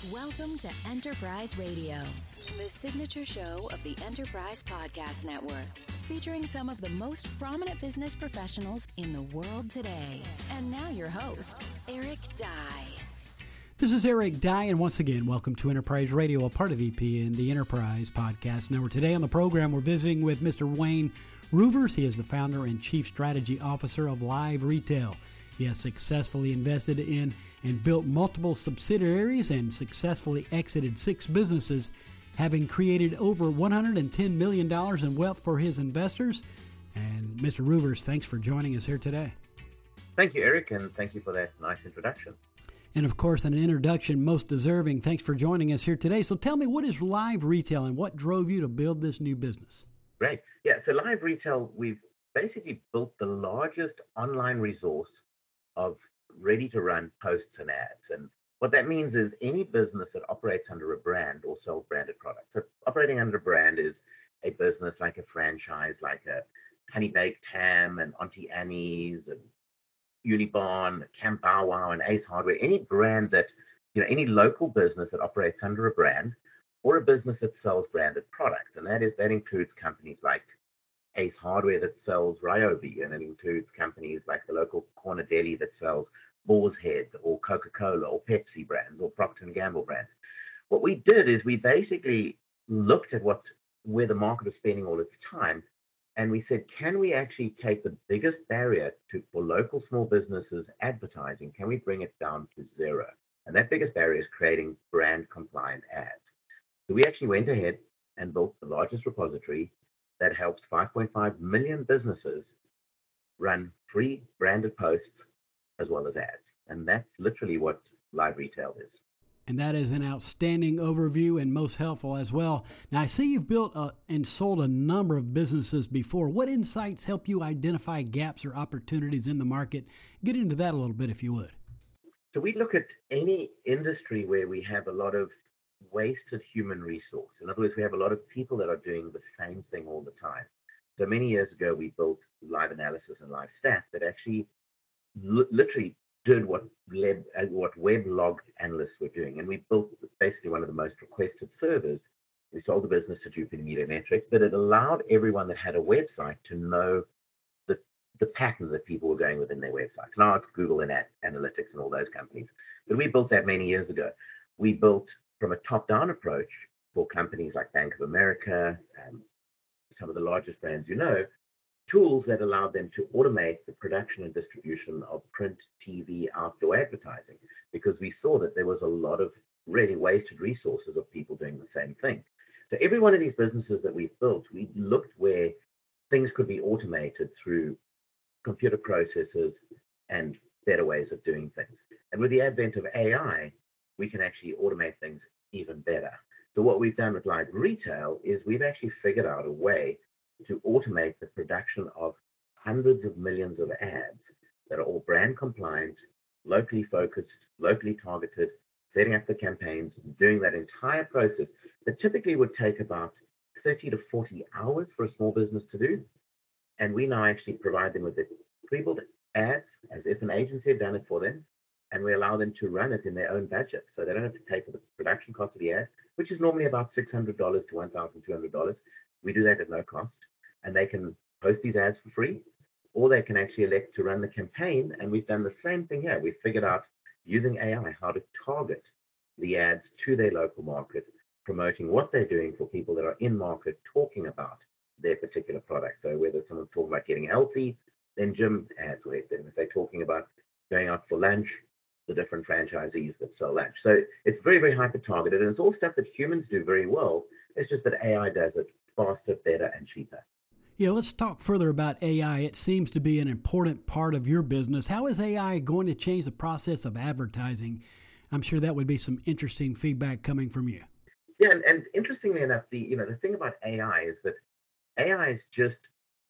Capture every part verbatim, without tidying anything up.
Welcome to Enterprise Radio, the signature show of the Enterprise Podcast Network, featuring some of the most prominent business professionals in the world today. And now your host, Eric Dye. This is Eric Dye, and once again, welcome to Enterprise Radio, a part of E P and the Enterprise Podcast Network. Today on the program, we're visiting with Mister Wayne Roovers. He is the founder and chief strategy officer of Live Retail. He has successfully invested in and built multiple subsidiaries and successfully exited six businesses, having created over one hundred ten million dollars in wealth for his investors. And Mister Roovers, thanks for joining us here today. Thank you, Eric, and thank you for that nice introduction. And of course, an introduction most deserving. Thanks for joining us here today. So tell me, what is Live Retail and what drove you to build this new business? Great. Yeah, so Live Retail, we've basically built the largest online resource of ready-to-run posts and ads. And what that means is any business that operates under a brand or sells branded products. So operating under a brand is a business like a franchise, like a Honey Baked Ham and Auntie Annie's and Unibarn, Camp Bow Wow, and Ace Hardware. Any brand that, you know, any local business that operates under a brand or a business that sells branded products. And that is that includes companies like Ace Hardware that sells Ryobi, and it includes companies like the local corner deli that sells Boar's Head or Coca-Cola or Pepsi brands or Procter and Gamble brands. What we did is we basically looked at what where the market is spending all its time, and we said, can we actually take the biggest barrier to for local small businesses advertising, can we bring it down to zero? And that biggest barrier is creating brand compliant ads. So we actually went ahead and built the largest repository that helps five point five million businesses run free branded posts as well as ads. And that's literally what Live Retail is. And that is an outstanding overview and most helpful as well. Now, I see you've built a, and sold a number of businesses before. What insights help you identify gaps or opportunities in the market? Get into that a little bit if you would. So we look at any industry where we have a lot of wasted human resource. In other words, we have a lot of people that are doing the same thing all the time. So many years ago, we built Live Analysis and Live Stat that actually l- literally did what led, uh, what web log analysts were doing. And we built basically one of the most requested servers. We sold the business to Jupiter Media Metrics, but it allowed everyone that had a website to know the, the pattern that people were going within their websites. Now it's Google and Ad- Analytics and all those companies. But we built that many years ago. We built from a top-down approach for companies like Bank of America, and some of the largest brands you know, tools that allowed them to automate the production and distribution of print, T V, outdoor advertising, because we saw that there was a lot of really wasted resources of people doing the same thing. So every one of these businesses that we've built, we looked where things could be automated through computer processes and better ways of doing things. And with the advent of A I, we can actually automate things even better. So what we've done with Live Retail is we've actually figured out a way to automate the production of hundreds of millions of ads that are all brand compliant, locally focused, locally targeted, setting up the campaigns, doing that entire process that typically would take about thirty to forty hours for a small business to do. And we now actually provide them with the pre-built ads as if an agency had done it for them. And we allow them to run it in their own budget. So they don't have to pay for the production cost of the ad, which is normally about six hundred dollars to one thousand two hundred dollars. We do that at no cost. And they can post these ads for free, or they can actually elect to run the campaign. And we've done the same thing here. We've figured out using A I how to target the ads to their local market, promoting what they're doing for people that are in market talking about their particular product. So whether someone's talking about getting healthy, then gym ads with them. If they're talking about going out for lunch, the different franchisees that sell lunch. So it's very, very hyper-targeted, and it's all stuff that humans do very well. It's just that A I does it faster, better, and cheaper. Yeah, let's talk further about A I. It seems to be an important part of your business. How is A I going to change the process of advertising? I'm sure that would be some interesting feedback coming from you. Yeah, and, and interestingly enough, the you know the thing about A I is that A I is just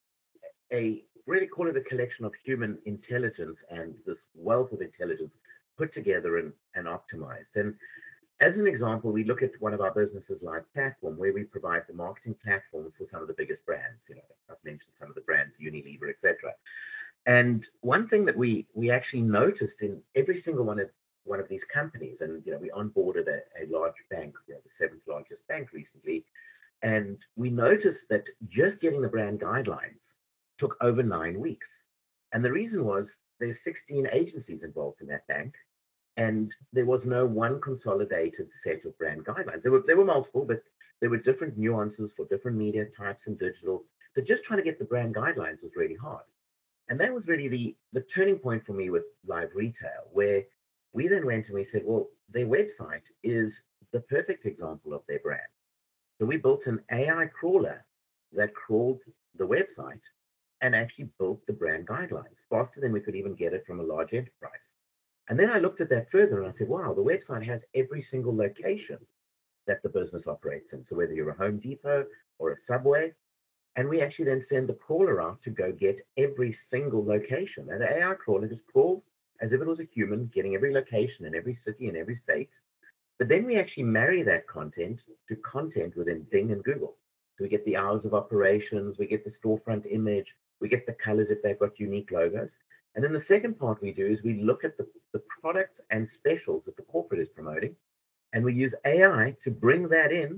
a really call it a collection of human intelligence and this wealth of intelligence put together and, and optimized. And as an example, we look at one of our businesses, Live Platform, where we provide the marketing platforms for some of the biggest brands. You know, I've mentioned some of the brands, Unilever, et cetera. And one thing that we we actually noticed in every single one of one of these companies, and you know, we onboarded a, a large bank, you know, the seventh largest bank recently, and we noticed that just getting the brand guidelines took over nine weeks. And the reason was there's sixteen agencies involved in that bank, and there was no one consolidated set of brand guidelines. There were there were multiple, but there were different nuances for different media types and digital. So just trying to get the brand guidelines was really hard. And that was really the, the turning point for me with live retail, where we then went and we said, well, their website is the perfect example of their brand. So we built an A I crawler that crawled the website and actually built the brand guidelines faster than we could even get it from a large enterprise. And then I looked at that further and I said, wow, the website has every single location that the business operates in. So whether you're a Home Depot or a Subway, and we actually then send the crawler out to go get every single location. And the A I crawler just crawls as if it was a human, getting every location in every city in every state. But then we actually marry that content to content within Bing and Google. So we get the hours of operations, we get the storefront image, we get the colors if they've got unique logos. And then the second part we do is we look at the, the products and specials that the corporate is promoting, and we use A I to bring that in,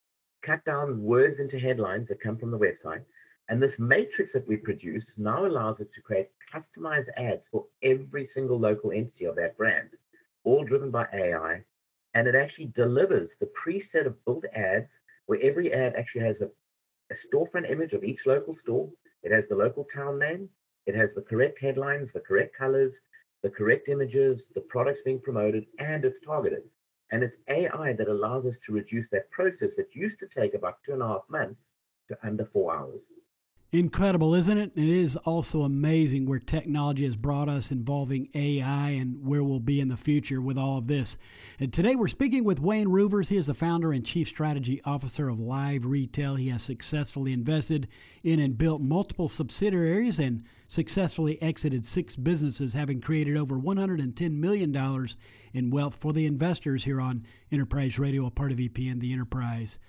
cut down words into headlines that come from the website. And this matrix that we produce now allows it to create customized ads for every single local entity of that brand, all driven by A I. And it actually delivers the preset of built ads where every ad actually has a, a storefront image of each local store. It has the local town name. It has the correct headlines, the correct colors, the correct images, the products being promoted, and it's targeted. And it's A I that allows us to reduce that process that used to take about two and a half months to under four hours. Incredible, isn't it? It is also amazing where technology has brought us involving A I and where we'll be in the future with all of this. And today we're speaking with Wayne Roovers. He is the founder and chief strategy officer of Live Retail. He has successfully invested in and built multiple subsidiaries and successfully exited six businesses, having created over one hundred ten million dollars in wealth for the investors here on Enterprise Radio, a part of E P N, the Enterprise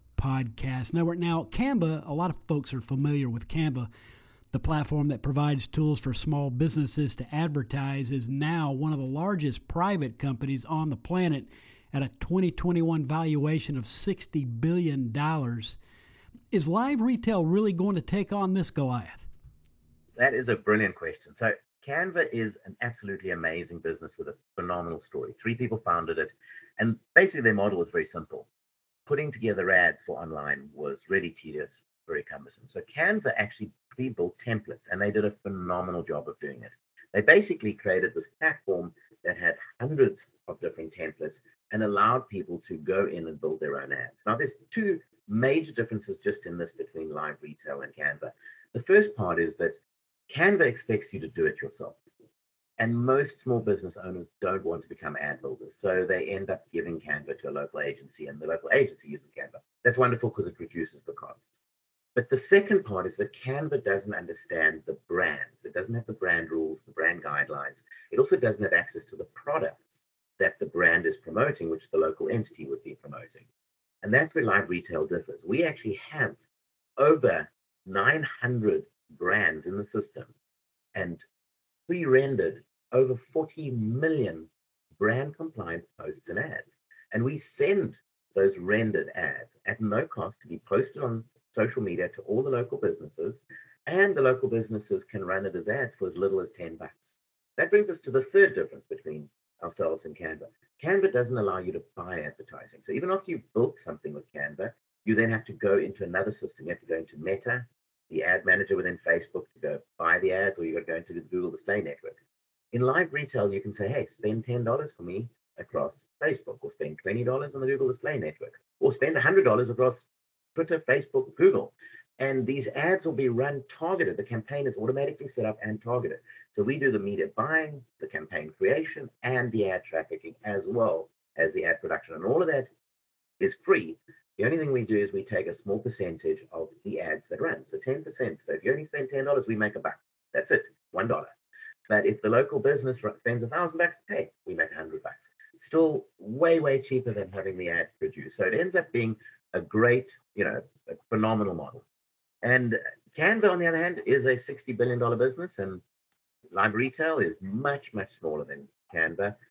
Podcast Network. Now, Canva, a lot of folks are familiar with Canva. The platform that provides tools for small businesses to advertise is now one of the largest private companies on the planet at a twenty twenty-one valuation of sixty billion dollars. Is Live Retail really going to take on this Goliath? That is a brilliant question. So Canva is an absolutely amazing business with a phenomenal story. Three people founded it, and basically their model was very simple. Putting together ads for online was really tedious, very cumbersome. So Canva actually pre-built templates, and they did a phenomenal job of doing it. They basically created this platform that had hundreds of different templates and allowed people to go in and build their own ads. Now, there's two major differences just in this between Live Retail and Canva. The first part is that Canva expects you to do it yourself. And most small business owners don't want to become ad builders. So they end up giving Canva to a local agency, and the local agency uses Canva. That's wonderful because it reduces the costs. But the second part is that Canva doesn't understand the brands. It doesn't have the brand rules, the brand guidelines. It also doesn't have access to the products that the brand is promoting, which the local entity would be promoting. And that's where Live Retail differs. We actually have over nine hundred brands in the system and pre-rendered over forty million brand compliant posts and ads. And we send those rendered ads at no cost to be posted on social media to all the local businesses, and the local businesses can run it as ads for as little as ten bucks. That brings us to the third difference between ourselves and Canva. Canva doesn't allow you to buy advertising. So even after you've built something with Canva, you then have to go into another system. You have to go into Meta, the ad manager within Facebook, to go buy the ads, or you've got to go into the Google Display Network. In Live Retail, you can say, hey, spend ten dollars for me across Facebook, or spend twenty dollars on the Google Display Network, or spend one hundred dollars across Twitter, Facebook, Google. And these ads will be run targeted. The campaign is automatically set up and targeted. So we do the media buying, the campaign creation, and the ad trafficking, as well as the ad production. And all of that is free. The only thing we do is we take a small percentage of the ads that run. So ten percent. So if you only spend ten dollars, we make a buck. That's it, one dollar. But if the local business spends a thousand bucks, hey, we make a hundred bucks. Still way, way cheaper than having the ads produced. So it ends up being a great, you know, a phenomenal model. And Canva, on the other hand, is a sixty billion dollars business, and Live Retail is much, much smaller than Canva.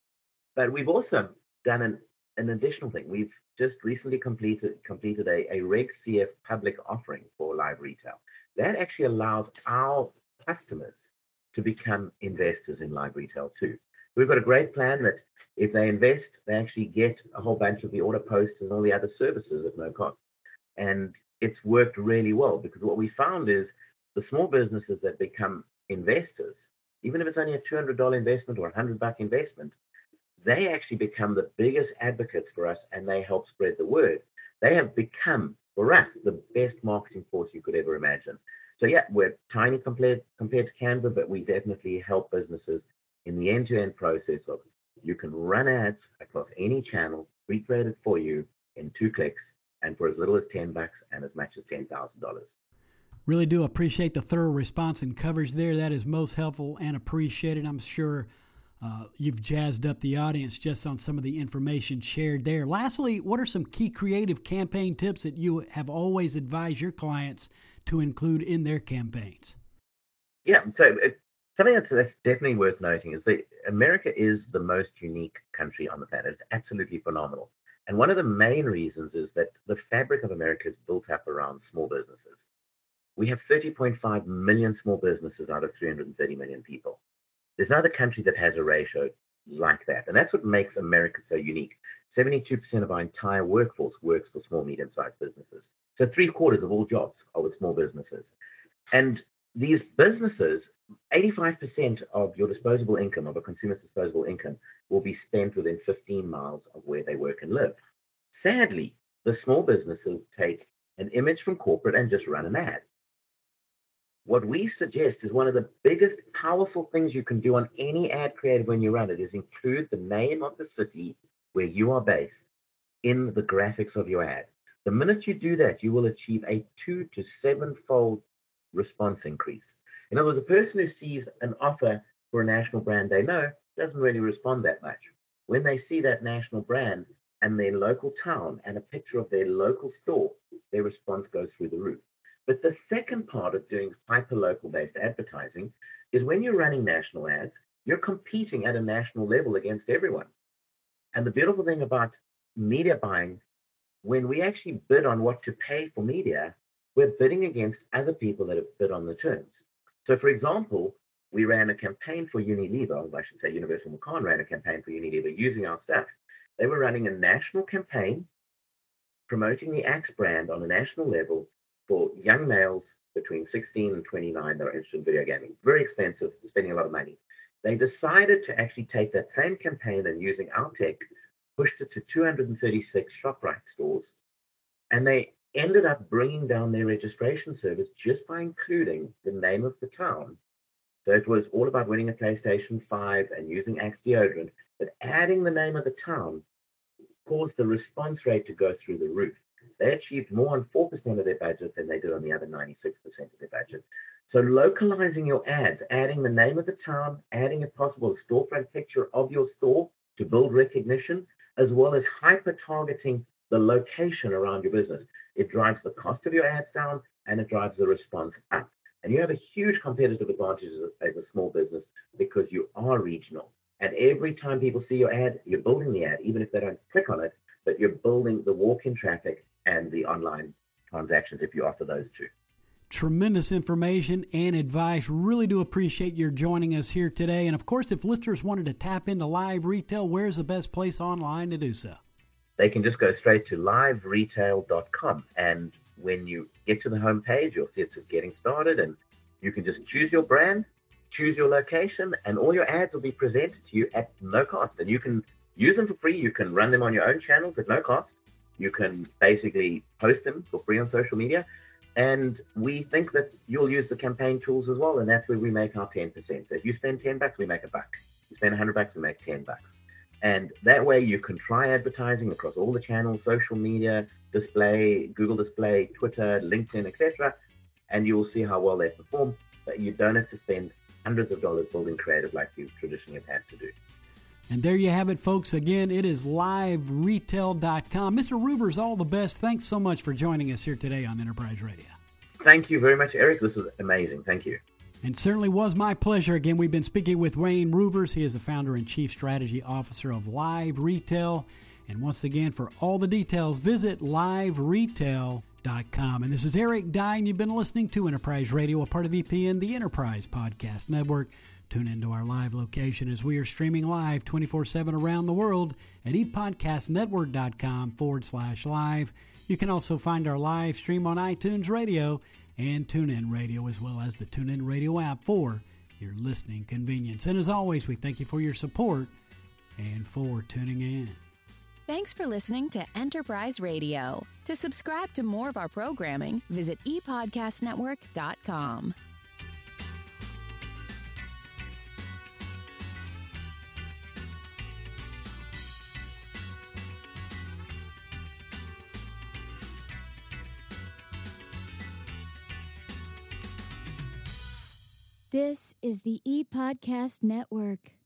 But we've also done an, an additional thing. We've just recently completed completed a, a Reg C F public offering for live retail. That actually allows our customers to become investors in live retail too. We've got a great plan that if they invest, they actually get a whole bunch of the order posters and all the other services at no cost. And it's worked really well, because what we found is the small businesses that become investors, even if it's only a two hundred dollars investment or a one hundred buck investment, they actually become the biggest advocates for us, and they help spread the word. They have become, for us, the best marketing force you could ever imagine. So yeah, we're tiny compared compared to Canva, but we definitely help businesses in the end-to-end process of you can run ads across any channel, recreated for you in two clicks, and for as little as ten bucks and as much as ten thousand dollars. Really do appreciate the thorough response and coverage there. That is most helpful and appreciated. I'm sure uh, you've jazzed up the audience just on some of the information shared there. Lastly, what are some key creative campaign tips that you have always advised your clients to include in their campaigns? Yeah, so it, something that's, that's definitely worth noting is that America is the most unique country on the planet. It's absolutely phenomenal. And one of the main reasons is that the fabric of America is built up around small businesses. We have thirty point five million small businesses out of three hundred thirty million people. There's no other country that has a ratio like that. And that's what makes America so unique. seventy-two percent of our entire workforce works for small, medium-sized businesses. So three quarters of all jobs are with small businesses. And these businesses, eighty-five percent of your disposable income, of a consumer's disposable income, will be spent within fifteen miles of where they work and live. Sadly, the small businesses take an image from corporate and just run an ad. What we suggest is one of the biggest powerful things you can do on any ad creative when you run it is include the name of the city where you are based in the graphics of your ad. The minute you do that, you will achieve a two to seven-fold response increase. In other words, a person who sees an offer for a national brand they know doesn't really respond that much. When they see that national brand and their local town and a picture of their local store, their response goes through the roof. But the second part of doing hyper-local based advertising is when you're running national ads, you're competing at a national level against everyone. And the beautiful thing about media buying, when we actually bid on what to pay for media, we're bidding against other people that have bid on the terms. So, for example, we ran a campaign for Unilever, I should say Universal McCann ran a campaign for Unilever using our stuff. They were running a national campaign promoting the Axe brand on a national level for young males between sixteen and twenty-nine that are interested in video gaming. Very expensive, spending a lot of money. They decided to actually take that same campaign and using our tech, pushed it to two hundred thirty-six ShopRite stores, and they ended up bringing down their registration service just by including the name of the town. So it was all about winning a PlayStation five and using Axe deodorant, but adding the name of the town caused the response rate to go through the roof. They achieved more on four percent of their budget than they did on the other ninety-six percent of their budget. So localizing your ads, adding the name of the town, adding if possible a storefront picture of your store to build recognition, as well as hyper-targeting the location around your business. It drives the cost of your ads down and it drives the response up. And you have a huge competitive advantage as a, as a small business because you are regional. And every time people see your ad, you're building the ad, even if they don't click on it, but you're building the walk-in traffic and the online transactions if you offer those two. Tremendous information and advice. Really do appreciate your joining us here today. And of course, if listeners wanted to tap into live retail, where's the best place online to do so? They can just go straight to live retail dot com. And when you get to the homepage, you'll see it says getting started, and you can just choose your brand, choose your location, and all your ads will be presented to you at no cost. And you can use them for free. You can run them on your own channels at no cost. You can basically post them for free on social media. And we think that you'll use the campaign tools as well. And that's where we make our ten percent. So if you spend ten bucks, we make a buck. You spend one hundred bucks, we make ten bucks. And that way you can try advertising across all the channels, social media, display, Google Display, Twitter, LinkedIn, et cetera. And you will see how well they perform. But you don't have to spend hundreds of dollars building creative like you traditionally have had to do. And there you have it, folks. Again, it is live retail dot com. Mister Roovers, all the best. Thanks so much for joining us here today on Enterprise Radio. Thank you very much, Eric. This is amazing. Thank you. And certainly was my pleasure. Again, we've been speaking with Wayne Roovers. He is the founder and chief strategy officer of Live Retail. And once again, for all the details, visit live retail dot com. And this is Eric Dye, and you've been listening to Enterprise Radio, a part of E P N, the Enterprise Podcast Network. Tune into our live location as we are streaming live twenty-four seven around the world at epodcastnetwork.com forward slash live. You can also find our live stream on iTunes Radio and TuneIn Radio, as well as the TuneIn Radio app for your listening convenience. And as always, we thank you for your support and for tuning in. Thanks for listening to Enterprise Radio. To subscribe to more of our programming, visit e podcast network dot com. This is the ePodcast Network.